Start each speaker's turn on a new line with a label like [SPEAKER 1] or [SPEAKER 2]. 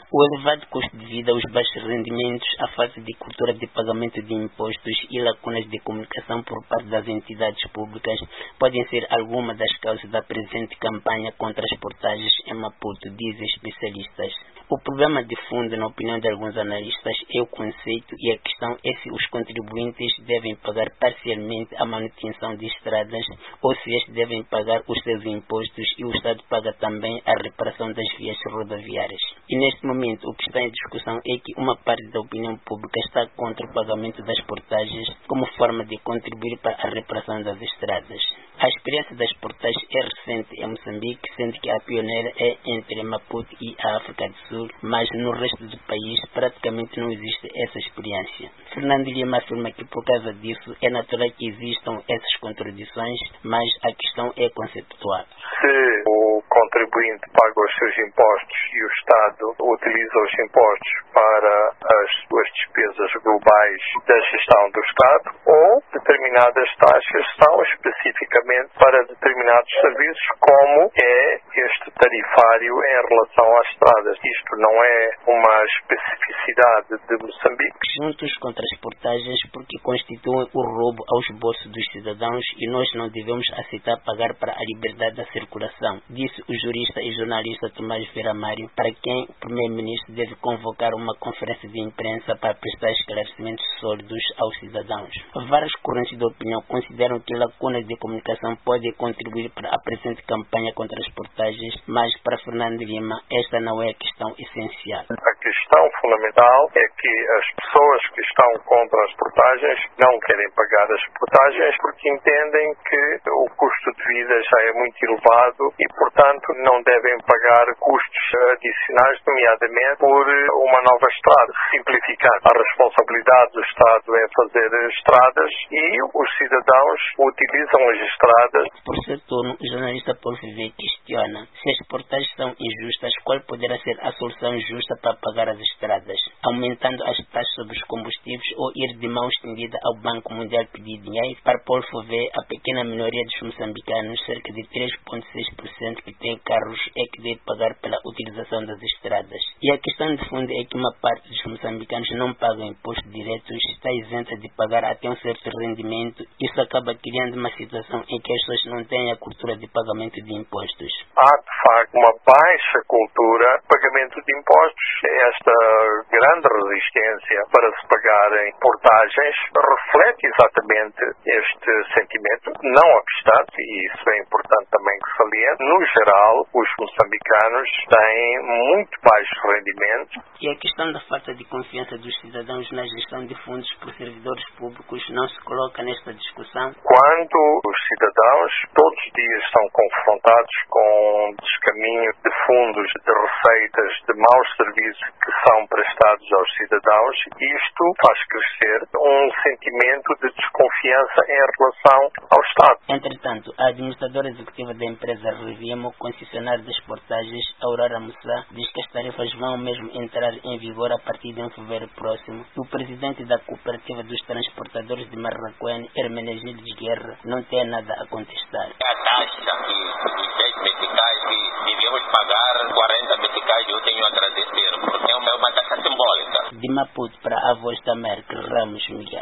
[SPEAKER 1] O elevado custo de vida, os baixos rendimentos, a falta de cultura de pagamento de impostos e lacunas de comunicação por parte das entidades públicas podem ser algumas das causas da presente campanha contra as portagens em Maputo, dizem especialistas. O problema de fundo, na opinião de alguns analistas, é o conceito e a questão é se os contribuintes devem pagar parcialmente a manutenção de estradas ou se estes devem pagar os seus impostos e o Estado paga também a reparação das vias rodoviárias. E neste momento o que está em discussão é que uma parte da opinião pública está contra o pagamento das portagens como forma de contribuir para a reparação das estradas. A experiência das portagens é recente em Moçambique, sendo que a pioneira é entre Maputo e a África do Sul, mas no resto do país praticamente não existe essa experiência. Fernando Lima afirma que por causa disso é natural que existam essas contradições, mas a questão é conceptual.
[SPEAKER 2] Se o contribuinte paga os seus impostos e o Estado utiliza os impostos para as suas despesas globais da gestão do Estado, ou determinadas taxas são especificamente para determinados serviços, como é este tarifário em relação às estradas. Isto não é uma especificidade de Moçambique.
[SPEAKER 1] Juntos contra as portagens porque constituem o roubo aos bolsos dos cidadãos e nós não devemos aceitar pagar para a liberdade da circulação, disse o jurista e jornalista Tomás Vieira Mário, para quem o primeiro-ministro deve convocar uma conferência de imprensa para prestar esclarecimentos sólidos aos cidadãos. Várias correntes de opinião consideram que lacunas de comunicação podem contribuir para a presente campanha contra as portagens, mas para Fernando Lima esta não é a questão essencial.
[SPEAKER 2] A questão fundamental é que as pessoas que estão contra as portagens não querem pagar as portagens porque entendem que o custo de vida já é muito elevado e, portanto, não devem pagar custos adicionais, nomeadamente por uma nova estrada. Simplificar a responsabilidade do Estado é fazer estradas e os cidadãos utilizam as estradas.
[SPEAKER 1] Por seu turno, o jornalista Paulo Viver questiona se as portagens são injustas, qual poderá ser a solução justa para pagar as estradas? Aumentando as taxas sobre os combustíveis ou ir de mão estendida ao Banco Mundial pedir dinheiro? Para Paulo Viver, a pequena minoria dos moçambicanos, cerca de 3,6% que têm carros, é que deve pagar pela utilização das estradas. E a questão de fundo é que uma parte dos moçambicanos não pagam impostos diretos, está isenta de pagar até um certo rendimento. Isso acaba criando uma situação em que as pessoas não têm a cultura de pagamento de impostos.
[SPEAKER 2] Há, de facto, uma baixa cultura de pagamento de impostos. Esta grande resistência para se pagarem portagens reflete exatamente este sentimento. Não obstante, e isso é importante também que saliente, no geral, os moçambicanos têm muito baixos rendimentos.
[SPEAKER 1] E a questão da falta de confiança dos cidadãos na gestão de fundos por servidores públicos não se coloca nesta discussão?
[SPEAKER 2] Quando os cidadãos todos os dias são confrontados com descaminho de fundos, de receitas, de maus serviços que são prestados aos cidadãos, isto faz crescer um sentimento de desconfiança em relação ao Estado.
[SPEAKER 1] Entretanto, a administradora executiva da empresa Revimo, concessionária das portagens, Aurora Mussá, diz que as tarefas vão mesmo entrar em vigor a partir de fevereiro próximo. E o presidente da Cooperativa dos Transportadores de Marraquém, Hermenegildo Guerra, não tem nada a contestar.
[SPEAKER 3] A taxa dos 10 meticais que devíamos pagar 40 meticais, eu tenho a agradecer, porque é uma taxa simbólica.
[SPEAKER 1] De Maputo para a Voz da América, Ramos Miguel.